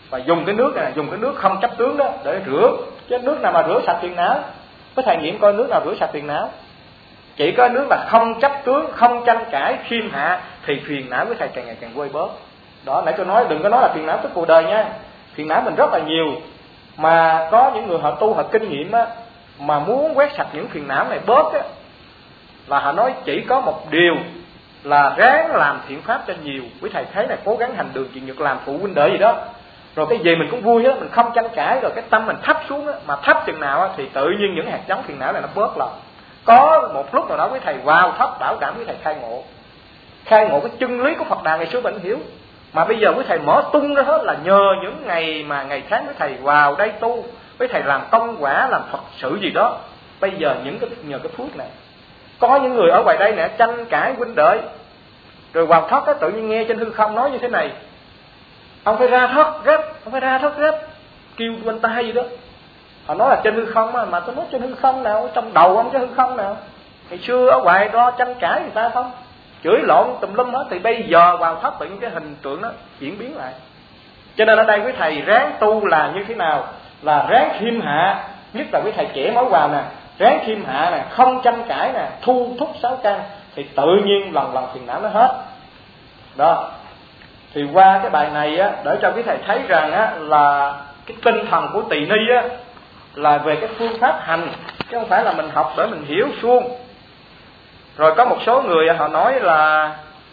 và dùng cái nước này, dùng cái nước không chấp tướng đó để rửa. Chứ nước nào mà rửa sạch phiền não? Quý thầy nghiệm coi nước nào rửa sạch phiền não. Chỉ có nước là không chấp tướng, không tranh cãi, khiêm hạ thì phiền não quý thầy càng ngày càng vơi bớt. Đó, nãy tôi nói đừng có nói là phiền não tức cuộc đời nha. Phiền não mình rất là nhiều, mà có những người họ tu họ kinh nghiệm á, mà muốn quét sạch những phiền não này bớt á, là họ nói chỉ có một điều là ráng làm thiện pháp cho nhiều. Quý thầy thấy là cố gắng hành đường chuyện nhật làm phụ huynh đệ gì đó, rồi cái gì mình cũng vui hết, mình không tranh cãi, rồi cái tâm mình thấp xuống á, mà thấp chừng nào á, thì tự nhiên những hạt giống phiền não này nó bớt lòng. Có một lúc nào đó quý thầy vào thấp bảo đảm quý thầy khai ngộ cái chân lý của Phật Đà ngày xưa mình hiểu. Mà bây giờ quý thầy mở tung ra hết là nhờ những ngày mà ngày tháng quý thầy vào đây tu, quý thầy làm công quả, làm Phật sự gì đó. Bây giờ nhờ cái phước này. Có những người ở ngoài đây nè tranh cãi huynh đệ, rồi vào thất á, tự nhiên nghe trên hư không nói như thế này: ông phải ra thất gấp, ông phải ra thất gấp, kêu bên tai gì đó. Họ nói là trên hư không mà tôi nói trên hư không nào, trong đầu ông cái hư không nào. Ngày xưa ở ngoài đó tranh cãi người ta không, chửi lộn tùm lum hết, thì bây giờ vào thất tự nhiên cái hình tượng đó chuyển biến lại. Cho nên ở đây quý thầy ráng tu là như thế nào? Là ráng khiêm hạ, nhất là quý thầy trẻ mới vào nè, ráng khiêm hạ nè, không tranh cãi nè, thu thúc sáu căn, thì tự nhiên lần phiền não nó hết. Đó. Thì qua cái bài này á, để cho quý thầy thấy rằng á, là cái tinh thần của tỳ ni á, là về cái phương pháp hành, chứ không phải là mình học để mình hiểu suông. Rồi có một số người họ nói là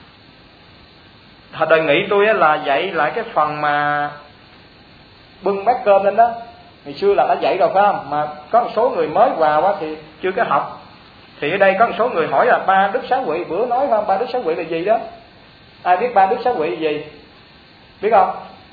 họ đề nghị tôi là dạy lại cái phần mà bưng bát cơm lên đó. Ngày xưa là đã dạy rồi phải không? Mà có một số người mới vào thì chưa có học. Thì ở đây có một số người hỏi là ba đức sáu huệ, bữa nói không, ba đức sáu huệ là gì đó? Ai biết ba đức sáu huệ là gì? Biết không?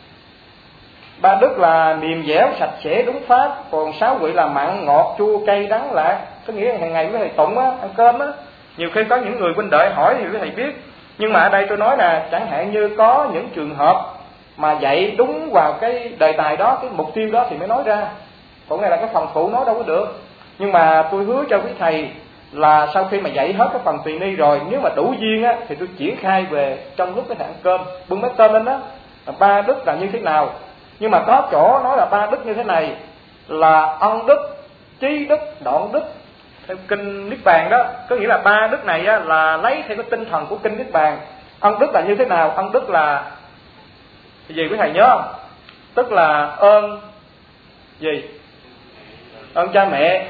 Ba đức là mềm dẻo, sạch sẽ, đúng pháp. Còn sáu huệ là mặn, ngọt, chua, cay, đắng, lạc. Có nghĩa là hàng ngày với thầy tụng á, ăn cơm á. Nhiều khi có những người huynh đệ hỏi thì quý thầy biết. Nhưng mà ở đây tôi nói là chẳng hạn như có những trường hợp mà dạy đúng vào cái đề tài đó, cái mục tiêu đó thì mới nói ra. Còn này là cái phần phụ nói đâu có được. Nhưng mà tôi hứa cho quý thầy là sau khi mà dạy hết cái phần tỳ ni rồi, nếu mà đủ duyên á thì tôi triển khai về trong lúc cái ăn cơm, bưng bát cơm lên đó, ba đức là như thế nào. Nhưng mà có chỗ nói là ba đức như thế này, là ân đức, trí đức, đoạn đức, theo kinh Niết Bàn đó. Có nghĩa là ba đức này á, là lấy theo cái tinh thần của kinh Niết Bàn. Ân đức là như thế nào? Ân đức là gì quý thầy nhớ không? Tức là ơn gì? Ơn cha mẹ,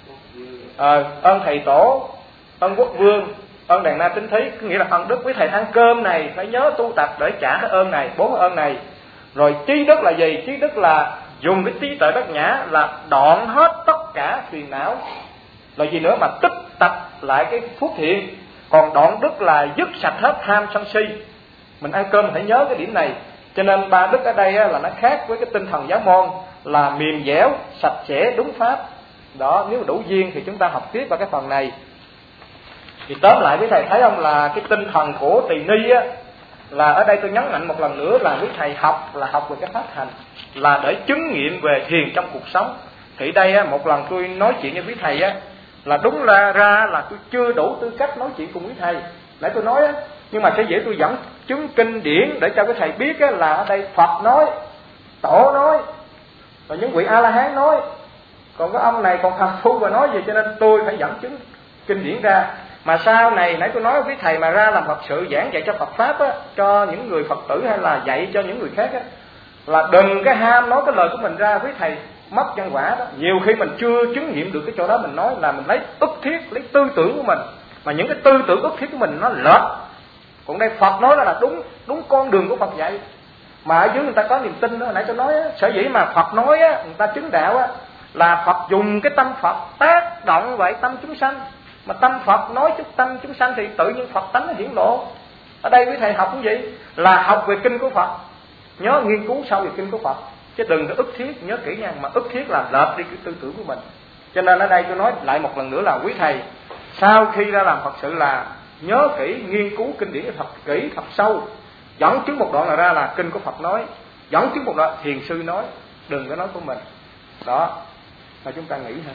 ơn thầy tổ, ơn quốc vương, ơn đàn na tín thí. Có nghĩa là ân đức. Quý thầy ăn cơm này phải nhớ tu tập để trả cái ơn này, 4 ơn này. Rồi trí đức là gì? Trí đức là dùng cái trí tuệ bát nhã là đoạn hết tất cả phiền não. Là gì nữa mà tích tập lại cái phước thiện. Còn đoạn đức là dứt sạch hết tham sân si. Mình ăn cơm phải nhớ cái điểm này. Cho nên ba đức ở đây là nó khác với cái tinh thần giáo môn, là mềm dẻo, sạch sẽ, đúng pháp. Đó, nếu đủ duyên thì chúng ta học tiếp vào cái phần này. Thì tóm lại quý thầy thấy không, là cái tinh thần của tỳ ni á, là ở đây tôi nhấn mạnh một lần nữa là quý thầy học là học về cái pháp hành, là để chứng nghiệm về thiền trong cuộc sống. Thì đây á, một lần tôi nói chuyện với quý thầy á, là đúng là ra là tôi chưa đủ tư cách nói chuyện cùng quý thầy. Nãy tôi nói á, nhưng mà sẽ dễ tôi dẫn chứng kinh điển để cho quý thầy biết á, là ở đây Phật nói, Tổ nói, rồi những vị A-la-hán nói, còn có ông này còn phàm phu và nói gì, cho nên tôi phải dẫn chứng kinh điển ra. Mà sau này nãy tôi nói với thầy mà ra làm Phật sự giảng dạy cho Phật pháp á, cho những người Phật tử hay là dạy cho những người khác á, là đừng cái ham nói cái lời của mình ra với thầy, mất nhân quả đó. Nhiều khi mình chưa chứng nghiệm được cái chỗ đó, mình nói là mình lấy ức thiết, lấy tư tưởng của mình, mà những cái tư tưởng ức thiết của mình nó lệch. Còn đây Phật nói là đúng con đường của Phật dạy. Mà ở dưới người ta có niềm tin đó. Nãy tôi nói á, sở dĩ mà Phật nói á, người ta chứng đạo á, là Phật dùng cái tâm Phật tác động vậy tâm chúng sanh. Mà tâm Phật nói chút tâm chúng sanh thì tự nhiên Phật tánh nó hiển lộ. Ở đây quý thầy học cái gì? Là học về kinh của Phật, nhớ nghiên cứu sâu về kinh của Phật, chứ đừng có ức thiết. Nhớ kỹ nha, mà ức thiết là lệch đi cái tư tưởng của mình. Cho nên ở đây tôi nói lại một lần nữa là quý thầy sau khi ra làm Phật sự là nhớ kỹ, nghiên cứu kinh điển thật kỹ, thật sâu. Dẫn chứng một đoạn là ra là kinh của Phật nói, dẫn chứng một đoạn thiền sư nói, đừng có nói của mình. Đó, mà chúng ta nghĩ ha.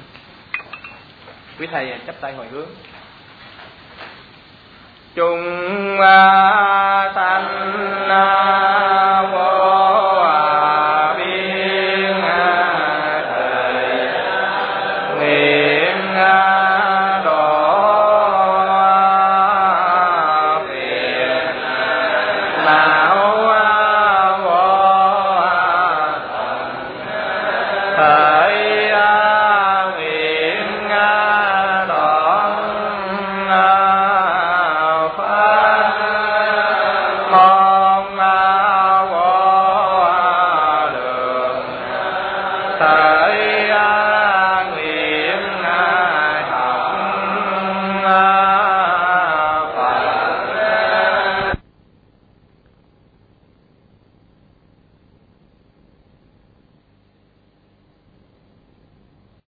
Quý thầy chắp tay hồi hướng. Chúng sanh vô thời